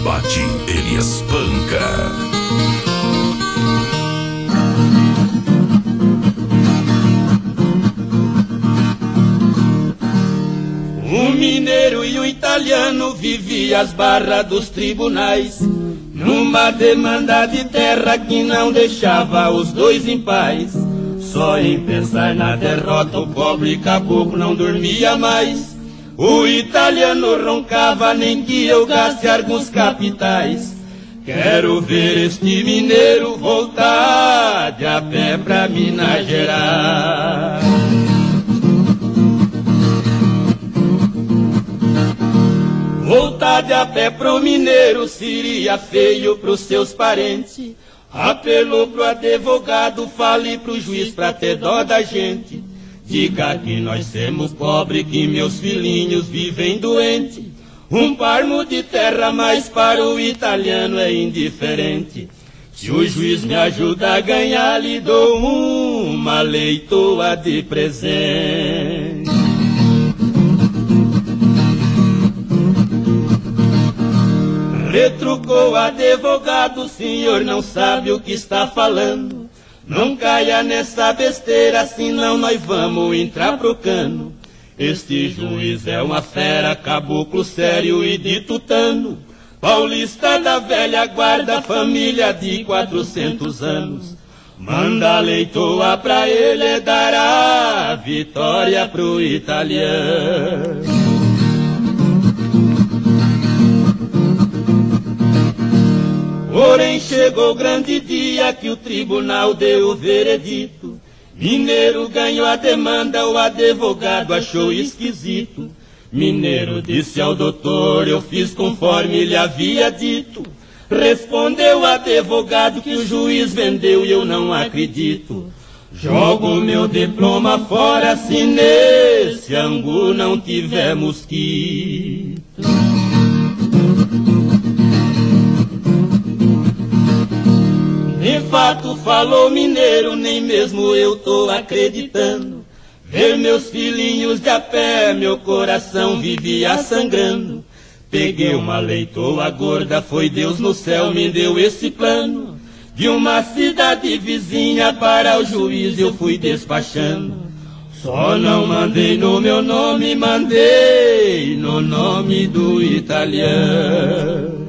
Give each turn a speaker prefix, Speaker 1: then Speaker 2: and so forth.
Speaker 1: bate, ele espanca.
Speaker 2: Um mineiro e um italiano viviam às barras dos tribunais, numa demanda de terra que não deixava os dois em paz. Só em pensar na derrota o pobre caboclo não dormia mais. O italiano roncava, nem que eu gaste alguns capitais. Quero ver este mineiro voltar de a pé pra Minas Gerais. Voltar de a pé pro mineiro seria feio pros seus parentes. Apelou pro advogado, fale pro juiz pra ter dó da gente. Diga que nós somos pobres, que meus filhinhos vivem doentes. Um palmo de terra, mas para o italiano é indiferente. Se o juiz me ajuda a ganhar, lhe dou uma leitoa de presente. Retrucou o advogado, o senhor não sabe o que está falando. Não caia nessa besteira, senão nós vamos entrar pro cano. Este juiz é uma fera, caboclo sério e de tutano. Paulista da velha guarda, família de 400 anos. Manda a leitoa pra ele dar a vitória pro italiano. Porém chegou o grande dia que o tribunal deu o veredito. Mineiro ganhou a demanda, o advogado achou esquisito. Mineiro disse ao doutor, eu fiz conforme lhe havia dito. Respondeu o advogado que o juiz vendeu e eu não acredito. Jogo meu diploma fora se nesse angu não tiver mosquito. De fato falou mineiro, nem mesmo eu tô acreditando. Ver meus filhinhos de a pé, meu coração vivia sangrando. Peguei uma leitoa gorda, foi Deus no céu me deu esse plano. De uma cidade vizinha para o juiz eu fui despachando. Só não mandei no meu nome, mandei no nome do italiano.